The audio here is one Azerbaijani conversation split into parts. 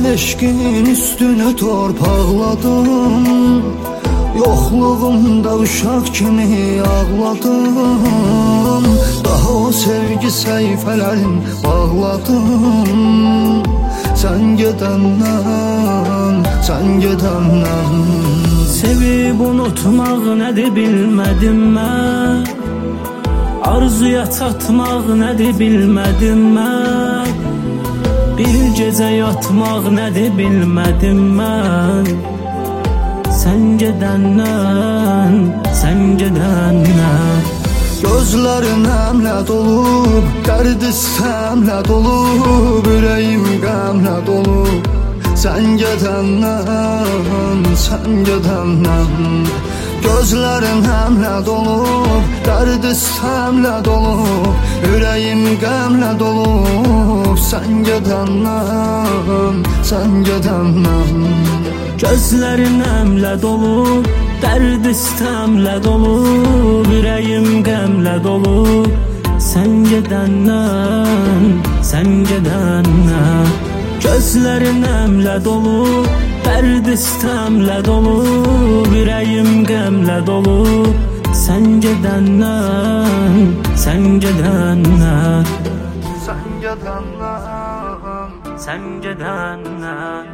eşkin üstüne torpaqladım. Yoxluğumda uşaq kimi ağladım. Daha o sevgi səhifələrin bağladım. Sən gedəndən, sən gedəndən. Sevib unutmaq nədir bilmədim mən. Arzuya çatmaq nədir bilmədim mən. Bir gecə yatmaq nədir bilmədim mən. Sən gedəndən, sən gedəndən. Gözlərin həmlə dolub, dərd istəmlə dolub, ürəyim qəmlə dolub. Sən gedəndən, sən gedəndən. Gözlərin həmlə dolub, dərd istəmlə dolub, ürəyim qəmlə dolub. Sən gedəndən, sən gedəndən. Gözlərin əmlə dolub, dərd istəmlə dolub, ürəyim qəmlə dolub. Sən gedəndən, sən gedəndən. Gözlərin əmlə dolub, dərd istəmlə dolub, ürəyim qəmlə dolub. Sən gedəndən, sən gedəndən. Sən gedəndən, sən gedəndən.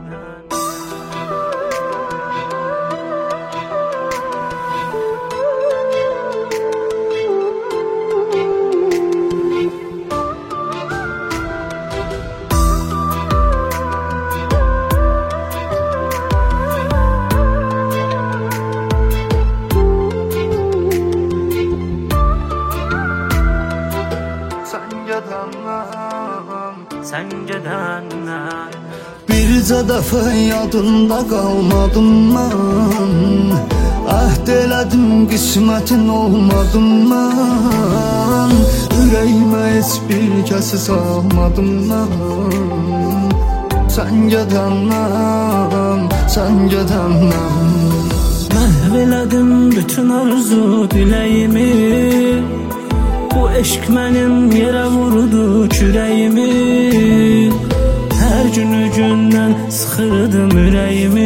Sən gedəndən. Bircə dəfə yadında qalmadım mən. Əhd elədim qismətin olmadım mən. Ürəyimə heç bir kəsi salmadım mən. Sən gedəndən, sən gedəndən. Məhv elədim bütün arzu diləyimi. Bu eşq mənim yerə vurdu kürəyimi. Hər günü gündən sıxırdım ürəyimi.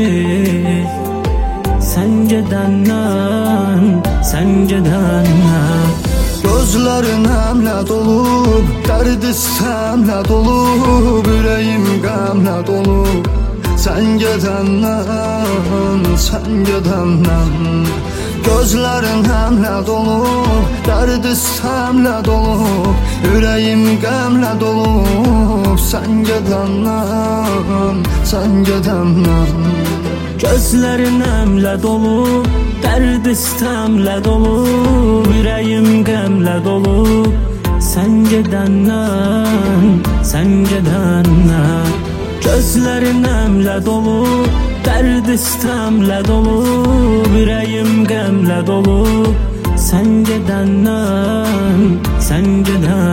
Sən gedəndən, sən gedəndən. Gözlərin həmlə dolub, dərd istəmlə dolub, ürəyim qəmlə dolub. Sən gedəndən, sən gedəndən. Gözlərin həmlə dolub, dərd istəmlə dolub, ürəyim qəmlə dolub. Sən gedəndən, sən gedəndən. Gözlərin əmlə dolub, dərd istəmlə dolub, ürəyim qəmlə dolub. Sən gedəndən, sən gedəndən. Gözlərin əmlə dolub, dərd istəmlə dolub, ürəyim qəmlə dolub. Sən gedəndən, sən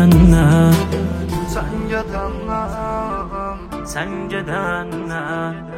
gedəndən. Sən gedəndən, sən gedəndən.